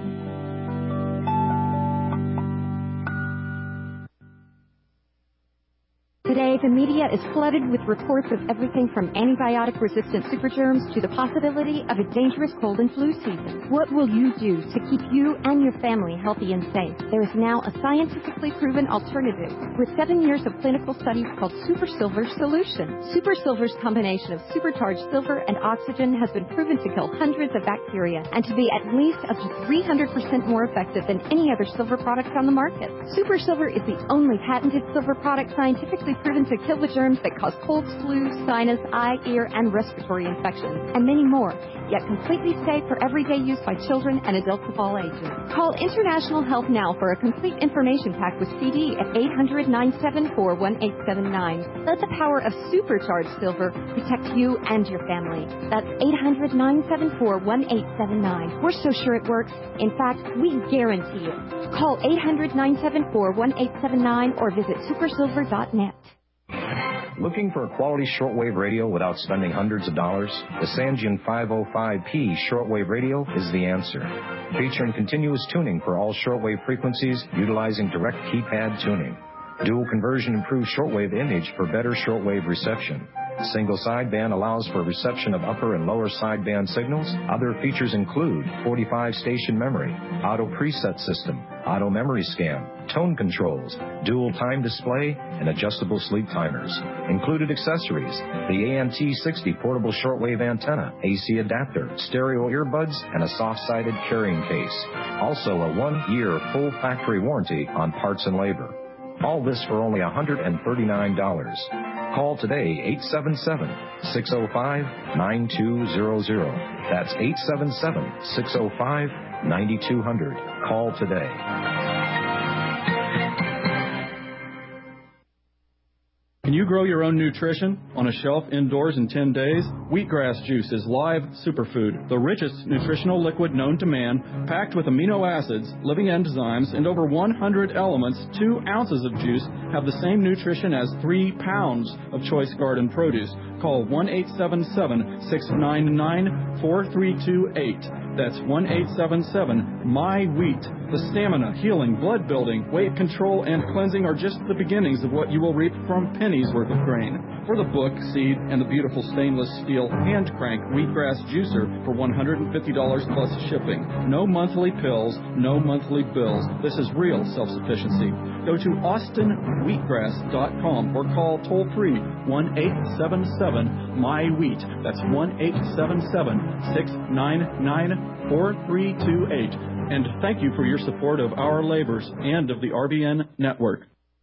Today, the media is flooded with reports of everything from antibiotic-resistant supergerms to the possibility of a dangerous cold and flu season. What will you do to keep you and your family healthy and safe? There is now a scientifically proven alternative with seven years of clinical studies called Super Silver Solution. Super Silver's combination of supercharged silver and oxygen has been proven to kill hundreds of bacteria and to be at least up to three hundred percent more effective than any other silver product on the market. Super Silver is the only patented silver product scientifically proven to kill the germs that cause colds, flu, sinus, eye, ear, and respiratory infections, and many more, yet completely safe for everyday use by children and adults of all ages. Call International Health now for a complete information pack with C D at eight hundred, nine seven four, one eight seven nine. Let the power of supercharged silver protect you and your family. That's eight hundred, nine seven four, one eight seven nine. We're so sure it works. In fact, we guarantee it. Call eight hundred, nine seven four, one eight seven nine or visit super silver dot net. Looking for a quality shortwave radio without spending hundreds of dollars? The Sangean five oh five P shortwave radio is the answer. Featuring continuous tuning for all shortwave frequencies utilizing direct keypad tuning. Dual conversion improves shortwave image for better shortwave reception. Single sideband allows for reception of upper and lower sideband signals. Other features include forty-five station memory, auto preset system, auto memory scan, tone controls, dual time display, and adjustable sleep timers. Included accessories, the A N T sixty portable shortwave antenna, A C adapter, stereo earbuds, and a soft-sided carrying case. Also a one-year full factory warranty on parts and labor. All this for only one hundred thirty-nine dollars. Call today, eight seven seven, six oh five, nine two zero zero. That's eight seven seven, six oh five, nine two zero zero. Call today. Can you grow your own nutrition on a shelf indoors in ten days? Wheatgrass juice is live superfood, the richest nutritional liquid known to man, packed with amino acids, living enzymes, and over one hundred elements. Two ounces of juice have the same nutrition as three pounds of choice garden produce. Call one eight seven seven, six nine nine, four three two eight. That's one eight seven seven, M Y wheat. The stamina, healing, blood building, weight control, and cleansing are just the beginnings of what you will reap from pennies worth of grain. For the book, seed, and the beautiful stainless steel hand crank wheatgrass juicer for one hundred fifty dollars plus shipping. No monthly pills, no monthly bills. This is real self-sufficiency. Go to austin wheatgrass dot com or call toll free one eight seven seven, M Y wheat. That's one eight seven seven, six nine nine, four three two eight. And thank you for your support of our labors and of the R B N network.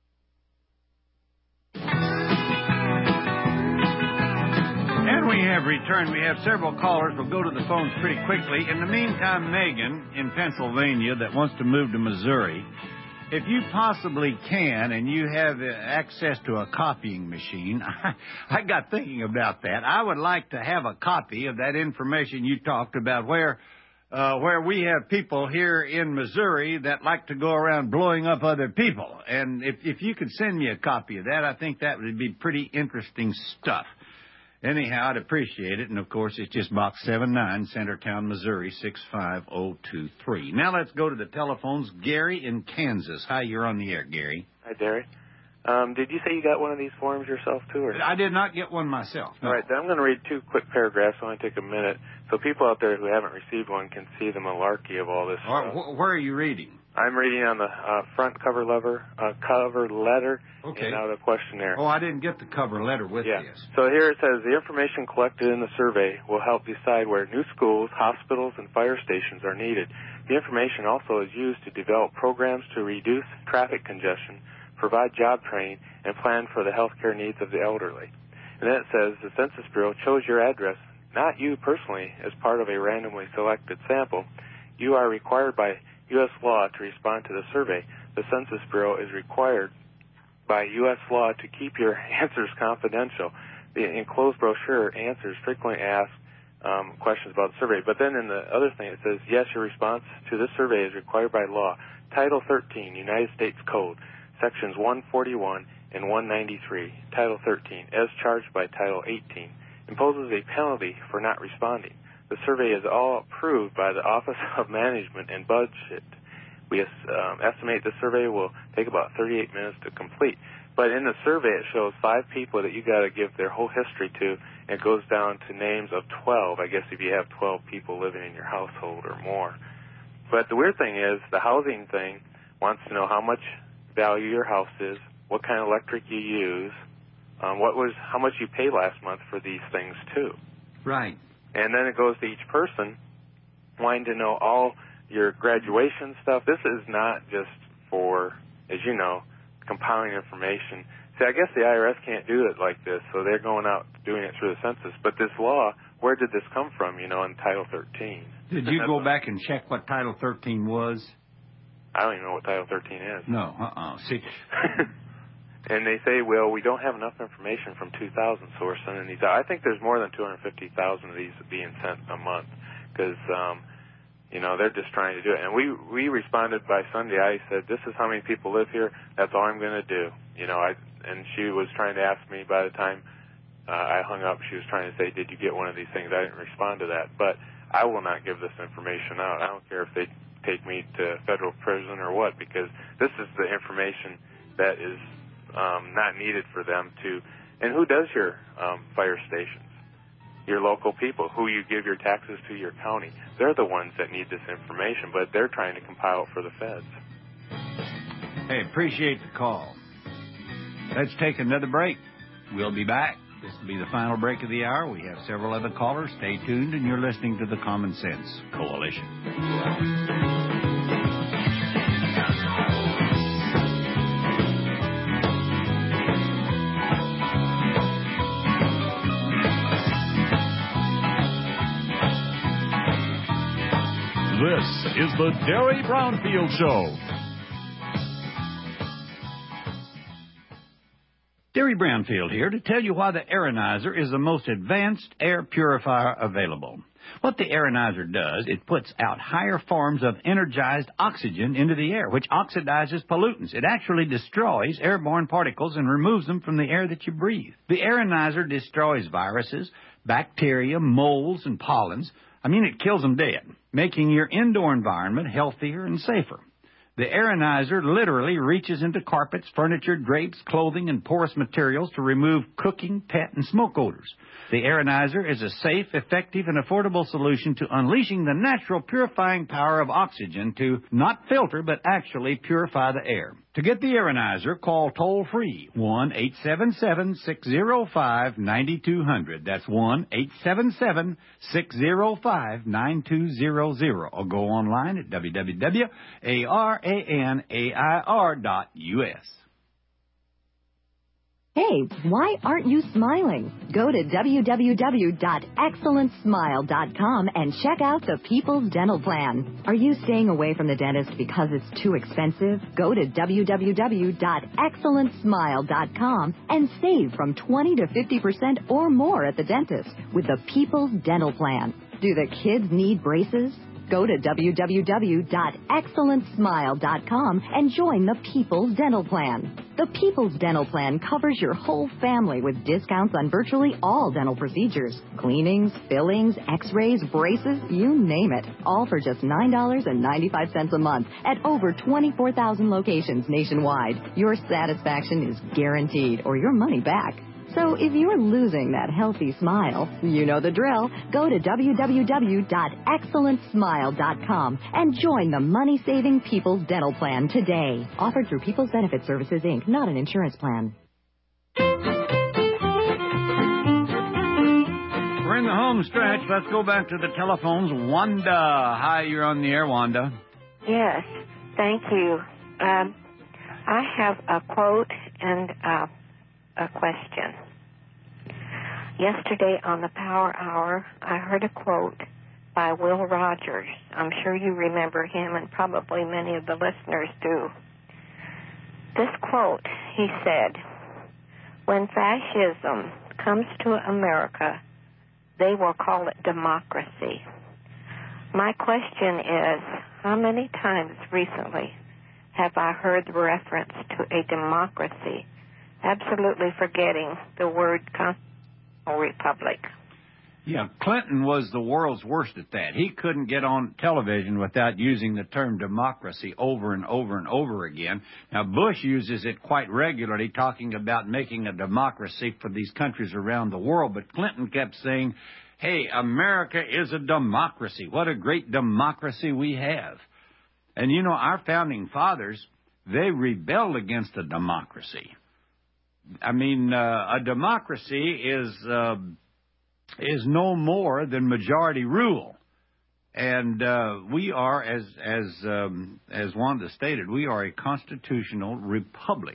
And we have returned. We have several callers. We'll go to the phones pretty quickly. In the meantime, Megan in Pennsylvania that wants to move to Missouri, if you possibly can and you have access to a copying machine, I, I got thinking about that. I would like to have a copy of that information you talked about where uh, where we have people here in Missouri that like to go around blowing up other people. And if, if you could send me a copy of that, I think that would be pretty interesting stuff. Anyhow, I'd appreciate it. And, of course, it's just Box seventy-nine, Centertown, Missouri, six five zero two three. Now let's go to the telephones. Gary in Kansas. Hi, you're on the air, Gary. Hi, Derry. Um, did you say you got one of these forms yourself, too? Or? I did not get one myself. No. All right, then I'm going to read two quick paragraphs. It'll only take a minute. So people out there who haven't received one can see the malarkey of all this All right, stuff. wh- where are you reading? I'm reading on the uh, front cover lever, uh, cover letter, Okay. and now the questionnaire. Oh, I didn't get the cover letter with yeah. this. So here it says, the information collected in the survey will help decide where new schools, hospitals, and fire stations are needed. The information also is used to develop programs to reduce traffic congestion, provide job training, and plan for the health care needs of the elderly. And then it says, the Census Bureau chose your address, not you personally, as part of a randomly selected sample. You are required by U S law to respond to the survey. The Census Bureau is required by U S law to keep your answers confidential. The enclosed brochure answers frequently asked um, questions about the survey. But then in the other thing it says, yes, your response to this survey is required by law. Title thirteen, United States Code, Sections one forty-one and one ninety-three. Title thirteen, as charged by Title eighteen, imposes a penalty for not responding. The survey is all approved by the Office of Management and Budget. We um, estimate the survey will take about thirty-eight minutes to complete. But in the survey, it shows five people that you got to give their whole history to, and it goes down to names of twelve, I guess, if you have twelve people living in your household or more. But the weird thing is, the housing thing wants to know how much value your house is, what kind of electric you use, um, what was how much you pay last month for these things, too. Right. And then it goes to each person wanting to know all your graduation stuff. This is not just for, as you know, compiling information. It's See, I guess the I R S can't do it like this, so they're going out doing it through the census. But this law, where did this come from, you know, in Title thirteen? Did you go back and check what Title thirteen was? I don't even know what Title thirteen is. No, uh-uh. See... And they say, well, we don't have enough information from two thousand source sending these out. I think there's more than two hundred fifty thousand of these being sent a month because, um, you know, they're just trying to do it. And we, we responded by Sunday. I said, this is how many people live here. That's all I'm going to do. You know, I and she was trying to ask me by the time uh, I hung up, she was trying to say, did you get one of these things? I didn't respond to that. But I will not give this information out. I don't care if they take me to federal prison or what, because this is the information that is um, not needed for them to. And who does your um, fire stations? Your local people, who you give your taxes to your county. They're the ones that need this information, but they're trying to compile it for the feds. Hey, appreciate the call. Let's take another break. We'll be back. This will be the final break of the hour. We have several other callers. Stay tuned, and you're listening to the Common Sense Coalition. This is the Derry Brownfield Show. Derry Brownfield here to tell you why the Aeronizer is the most advanced air purifier available. What the Aeronizer does, it puts out higher forms of energized oxygen into the air, which oxidizes pollutants. It actually destroys airborne particles and removes them from the air that you breathe. The Aeronizer destroys viruses, bacteria, molds, and pollens. I mean, it kills them dead, making your indoor environment healthier and safer. The Aeronizer literally reaches into carpets, furniture, drapes, clothing, and porous materials to remove cooking, pet, and smoke odors. The Aeronizer is a safe, effective, and affordable solution to unleashing the natural purifying power of oxygen to not filter, but actually purify the air. To get the Aeronizer, call toll-free one eight seven seven, six zero five, nine two zero zero. That's one eight seven seven, six zero five, nine two zero zero. Or go online at w w w dot aranair dot u s. Hey, why aren't you smiling? Go to w w w dot excellent smile dot com and check out the People's Dental Plan. Are you staying away from the dentist because it's too expensive? Go to w w w dot excellent smile dot com and save from twenty to fifty percent or more at the dentist with the People's Dental Plan. Do the kids need braces? Go to w w w dot excellent smile dot com and join the People's Dental Plan. The People's Dental Plan covers your whole family with discounts on virtually all dental procedures. Cleanings, fillings, x-rays, braces, you name it. All for just nine dollars and ninety-five cents a month at over twenty-four thousand locations nationwide. Your satisfaction is guaranteed or your money back. So if you're losing that healthy smile, you know the drill. Go to w w w dot excellent smile dot com and join the money-saving People's Dental Plan today. Offered through People's Benefit Services, Incorporated, not an insurance plan. We're in the home stretch. Let's go back to the telephones. Wanda. Hi, you're on the air, Wanda. Yes, thank you. Um, I have a quote and uh, a question. Yesterday on the Power Hour, I heard a quote by Will Rogers. I'm sure you remember him, and probably many of the listeners do. This quote, he said, "When fascism comes to America, they will call it democracy." My question is, how many times recently have I heard the reference to a democracy, absolutely forgetting the word constitutional republic? Yeah, Clinton was the world's worst at that. He couldn't get on television without using the term democracy over and over and over again. Now, Bush uses it quite regularly, talking about making a democracy for these countries around the world. But Clinton kept saying, hey, America is a democracy. What a great democracy we have. And, you know, our founding fathers, they rebelled against a democracy. I mean, uh, a democracy is uh, is no more than majority rule, and uh, we are, as as um, as Wanda stated, we are a constitutional republic,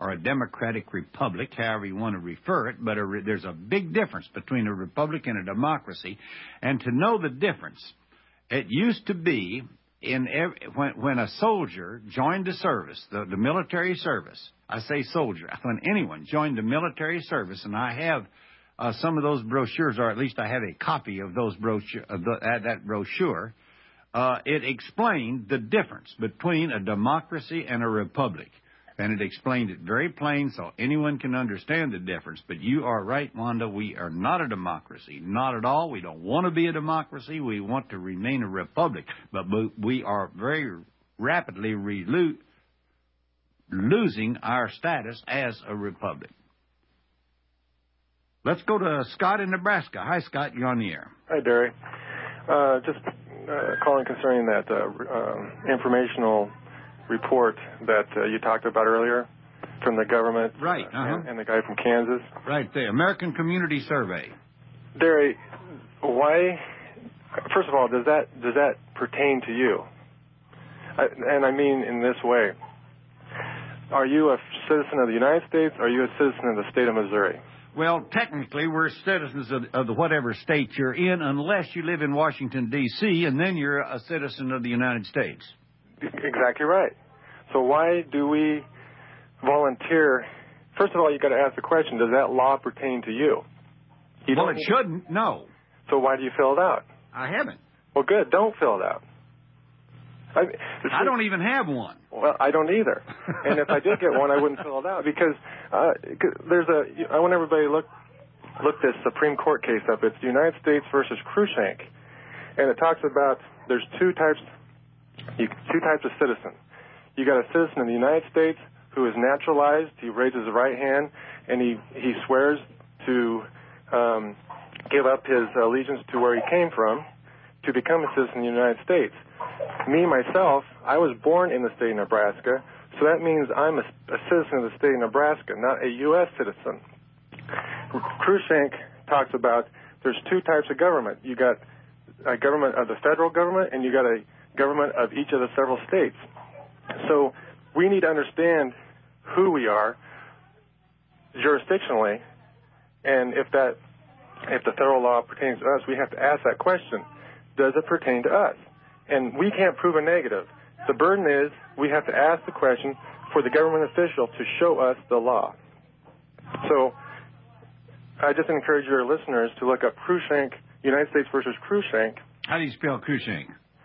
or a democratic republic, however you want to refer it, but a re- there's a big difference between a republic and a democracy. And to know the difference, it used to be in every, when, when a soldier joined the service, the, the military service, I say soldier, when anyone joined the military service, and I have uh, some of those brochures, or at least I have a copy of those brochure, of the, uh, that brochure, uh, it explained the difference between a democracy and a republic. And it explained it very plain so anyone can understand the difference. But you are right, Wanda. We are not a democracy. Not at all. We don't want to be a democracy. We want to remain a republic. But we are very rapidly relo- losing our status as a republic. Let's go to Scott in Nebraska. Hi, Scott. You're on the air. Hi, Derry. Uh, just uh, calling concerning that uh, uh, informational report that uh, you talked about earlier from the government, right, uh-huh. and, and the guy from Kansas. Right, the American Community Survey. Derry, why, first of all, does that does that pertain to you? I, and I mean in this way. Are you a citizen of the United States, or are you a citizen of the state of Missouri? Well, technically, we're citizens of, of the whatever state you're in, unless you live in Washington, D C, and then you're a citizen of the United States. Exactly right. So why do we volunteer? First of all, you've got to ask the question, does that law pertain to you? you well, it shouldn't, no. So why do you fill it out? I haven't. Well, good. Don't fill it out. I, I don't even have one. Well, I don't either. And if I did get one, I wouldn't fill it out because uh, there's a, I want everybody to look, look this Supreme Court case up. It's the United States versus Cruikshank. And it talks about there's two types You, two types of citizen. You got a citizen of the United States who is naturalized. He raises his right hand and he, he swears to um, give up his allegiance to where he came from to become a citizen of the United States. Me, myself, I was born in the state of Nebraska, so that means I'm a, a citizen of the state of Nebraska, not a U S citizen. Cruikshank talks about there's two types of government. You got a government of the federal government and you got a government of each of the several states. So we need to understand who we are jurisdictionally, and if that, if the federal law pertains to us, we have to ask that question: does it pertain to us? And we can't prove a negative. The burden is we have to ask the question for the government official to show us the law. So I just encourage your listeners to look up Cruikshank, United States versus Cruikshank. How do you spell Cruikshank?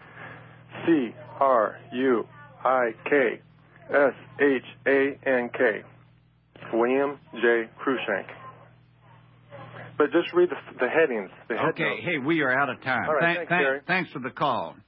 C R U I K S H A N K. William J. Cruikshank. But just read the, the headings. The head okay, notes. Hey, we are out of time. All right, Th- thanks, th- Gary. Thanks for the call.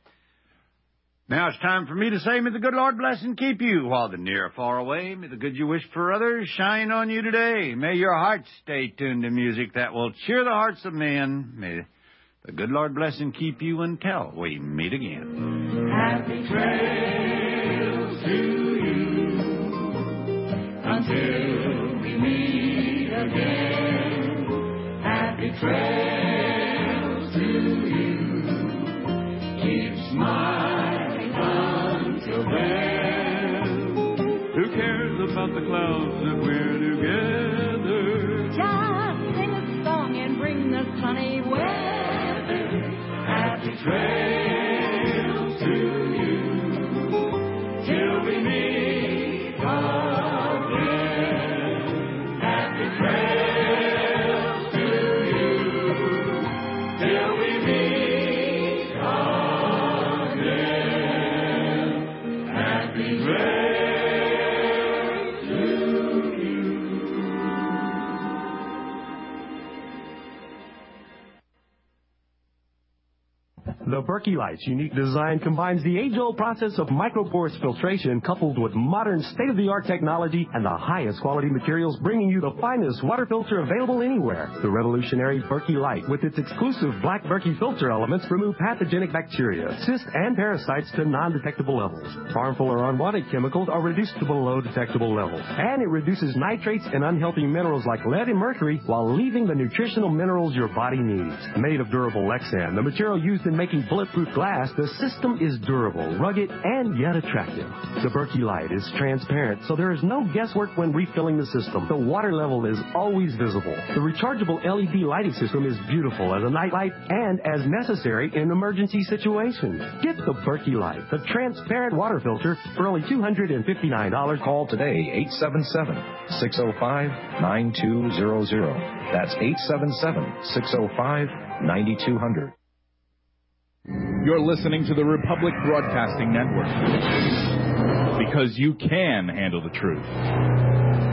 Now it's time for me to say, may the good Lord bless and keep you, while the near or far away, may the good you wish for others shine on you today. May your heart stay tuned to music that will cheer the hearts of men. May the good Lord bless and keep you until we meet again. Happy trails to you until we meet again. Happy trails to you. Keep smiling until then. Who cares about the clouds if we're together? Just sing a song and bring the sunny weather. Happy trails to you till we meet again. Happy trails to you till we meet again. Happy trails. The Berkey Light's unique design combines the age-old process of microporous filtration coupled with modern state-of-the-art technology and the highest quality materials, bringing you the finest water filter available anywhere. The revolutionary Berkey Light, with its exclusive black Berkey filter elements, remove pathogenic bacteria, cysts, and parasites to non-detectable levels. Harmful or unwanted chemicals are reduced to below detectable levels. And it reduces nitrates and unhealthy minerals like lead and mercury while leaving the nutritional minerals your body needs. Made of durable Lexan, the material used in making Berkey bulletproof glass, the system is durable, rugged, and yet attractive. The Berkey Light is transparent, so there is no guesswork when refilling the system. The water level is always visible. The rechargeable L E D lighting system is beautiful as a nightlight and as necessary in emergency situations. Get the Berkey Light, the transparent water filter, for only two hundred fifty-nine dollars. Call today, eight seven seven, six oh five, nine two zero zero. That's eight seven seven, six oh five, nine two zero zero. You're listening to the Republic Broadcasting Network. Because you can handle the truth.